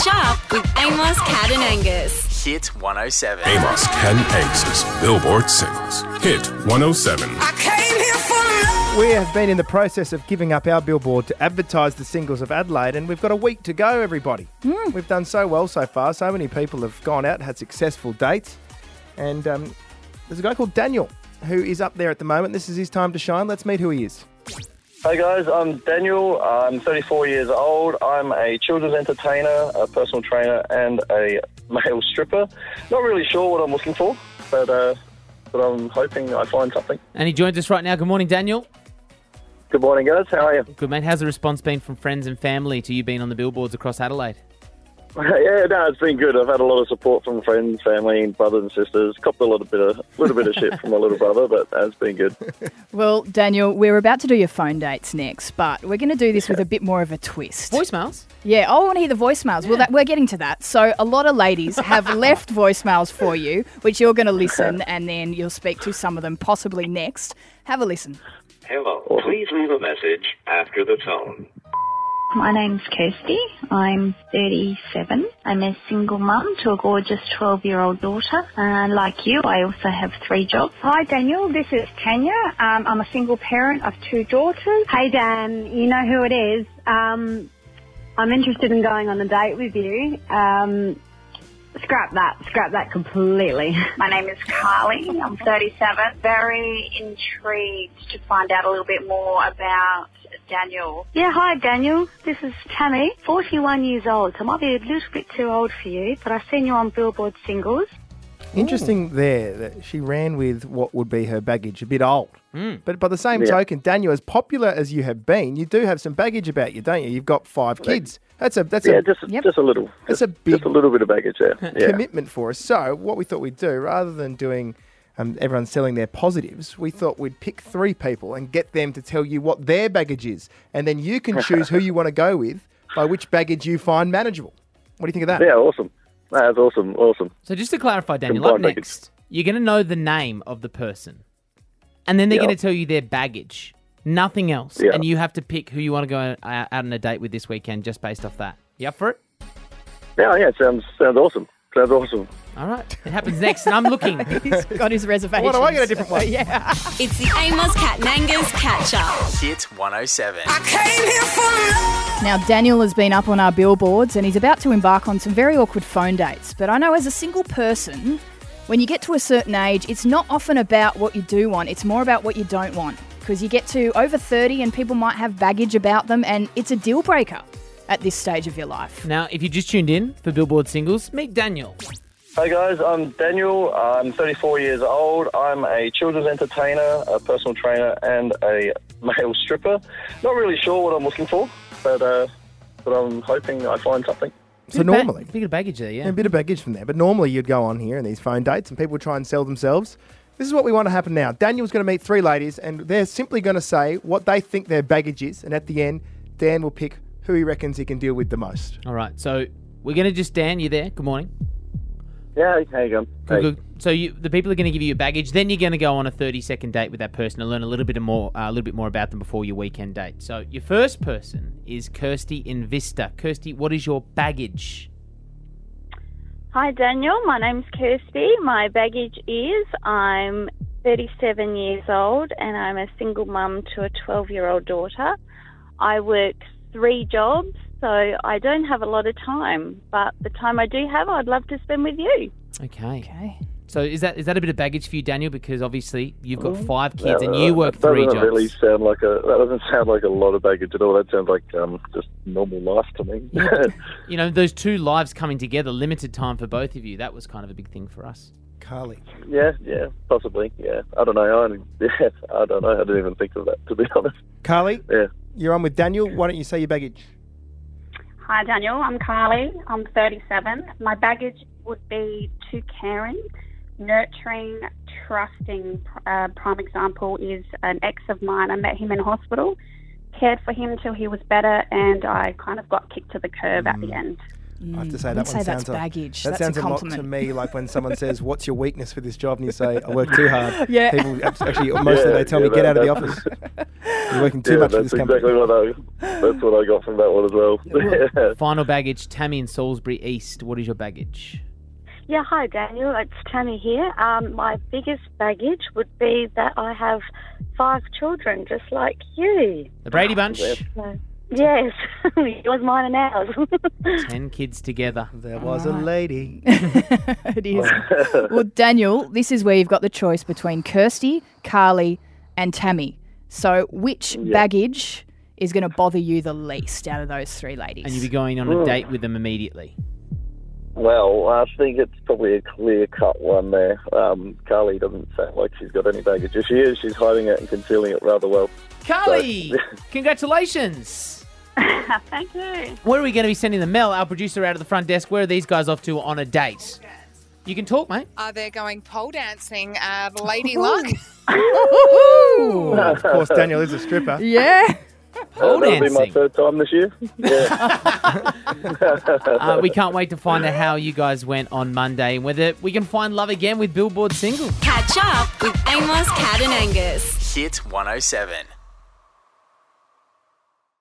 Catch up with Amos, Cat and Angus. Hit 107. Amos, Cat and Angus's Billboard Singles. Hit 107. We have been in the process of giving up our billboard to advertise the singles of Adelaide, and we've got a week to go, everybody. We've done so well so far. So many people have gone out, had successful dates. And there's a guy called Daniel who is up there at the moment. This is his time to shine. Let's meet who he is. Hey guys, I'm Daniel. I'm 34 years old. I'm a children's entertainer, a personal trainer, and a male stripper. Not really sure what I'm looking for, but I'm hoping I find something. And he joins us right now. Good morning, Daniel. Good morning, guys. How are you? Good, mate. How's the response been from friends and family to you being on the billboards across Adelaide? Yeah, no, it's been good. I've had a lot of support from friends, family, brothers and sisters. Copped a little bit of shit from my little brother, but it's been good. Well, Daniel, we're about to do your phone dates next, but we're going to do this with a bit more of a twist. Voicemails? Yeah, I want to hear the voicemails. Yeah. Well, we're getting to that. So a lot of ladies have left voicemails for you, which you're going to listen, and then you'll speak to some of them possibly next. Have a listen. Hello. Please leave a message after the tone. My name's Kirsty. I'm 37. I'm a single mum to a gorgeous 12-year-old daughter. Like you, I also have 3 jobs. Hi, Daniel. This is Tanya. I'm a single parent of 2 daughters. Hey, Dan. You know who it is. I'm interested in going on a date with you. Scrap that completely. My name is Carly. I'm 37. Very intrigued to find out a little bit more about Daniel. Yeah, hi, Daniel. This is Tammy, 41 years old. So I might be a little bit too old for you, but I've seen you on Billboard Singles. Interesting there that she ran with what would be her baggage, a bit old. But by the same token, Daniel, as popular as you have been, you do have some baggage about you, don't you? You've got 5 kids. That's just a little. That's a big, just a little bit of baggage there. Commitment for us. So what we thought we'd do, rather than doing everyone selling their positives, we thought we'd pick 3 people and get them to tell you what their baggage is, and then you can choose who you want to go with by which baggage you find manageable. What do you think of that? Yeah, awesome. That's awesome. So just to clarify, Daniel, up next, you're going to know the name of the person, and then they're going to tell you their baggage, nothing else, and you have to pick who you want to go out on a date with this weekend just based off that. You up for it? Yeah, sounds awesome. Sounds awesome. All right, it happens next, and I'm looking. He's got his reservations. What do I get a different one? Yeah. It's the Amos, Cat and Angus Catch Up. Hit 107. Now, Daniel has been up on our billboards and he's about to embark on some very awkward phone dates. But I know as a single person, when you get to a certain age, it's not often about what you do want. It's more about what you don't want. Because you get to over 30 and people might have baggage about them, and it's a deal breaker at this stage of your life. Now, if you just tuned in for Billboard Singles, meet Daniel. Hey guys, I'm Daniel. I'm 34 years old. I'm a children's entertainer, a personal trainer, and a male stripper. Not really sure what I'm looking for, but I'm hoping I find something. So normally... Bit of baggage there, yeah. A bit of baggage from there. But normally you'd go on here in these phone dates and people would try and sell themselves. This is what we want to happen now. Daniel's going to meet 3 ladies and they're simply going to say what they think their baggage is. And at the end, Dan will pick who he reckons he can deal with the most. All right, so we're going to just... Dan, you there? Good morning. Yeah, how you going? Good. So the people are going to give you your baggage. Then you're going to go on a 30-second date with that person and learn a little bit more about them before your weekend date. So your first person is Kirsty in Vista. Kirsty, what is your baggage? Hi, Daniel. My name's Kirsty. My baggage is I'm 37 years old and I'm a single mum to a 12-year-old daughter. I work 3 jobs, so I don't have a lot of time. But the time I do have, I'd love to spend with you. Okay. So is that a bit of baggage for you, Daniel? Because obviously you've got 5 kids and you work 3 jobs. That doesn't sound like a lot of baggage at all. That sounds like just normal life to me. You know, those 2 lives coming together, limited time for both of you. That was kind of a big thing for us. Carly. Yeah, possibly. Yeah, I don't know. I don't know. I didn't even think of that, to be honest. Carly. Yeah. You're on with Daniel. Why don't you say your baggage? Hi, Daniel. I'm Carly. I'm 37. My baggage would be too caring, nurturing, trusting. Prime example is an ex of mine. I met him in hospital, cared for him till he was better, and I kind of got kicked to the curb at the end. I have to say, that sounds baggage. That sounds a lot compliment. to me like when someone says, "What's your weakness for this job?" and you say, "I work too hard." Yeah. People actually mostly they tell me, "Get out of the office." You're working too much for this company. That's what I got from that one as well. Final baggage, Tammy in Salisbury East. What is your baggage? Yeah, hi Daniel, it's Tammy here. My biggest baggage would be that I have 5 children, just like you. The Brady Bunch? Yes, yours, mine and ours. 10 kids together. There was a lady. It is. Well, Daniel, this is where you've got the choice between Kirsty, Carly and Tammy. So which baggage is going to bother you the least out of those 3 ladies? And you'll be going on a date with them immediately. Well, I think it's probably a clear-cut one there. Carly doesn't sound like she's got any baggage. If she is, she's hiding it and concealing it rather well. Carly, congratulations. Thank you. Where are we going to be sending them? Mel, our producer, out of the front desk. Where are these guys off to on a date? You can talk, mate. They're going pole dancing at Lady Luck. Of course, Daniel is a stripper. Yeah. Pole That'll dancing. be my 3rd time this year. Yeah. We can't wait to find out how you guys went on Monday and whether we can find love again with Billboard Single. Catch up with Amos, Cat and Angus. Hit 107.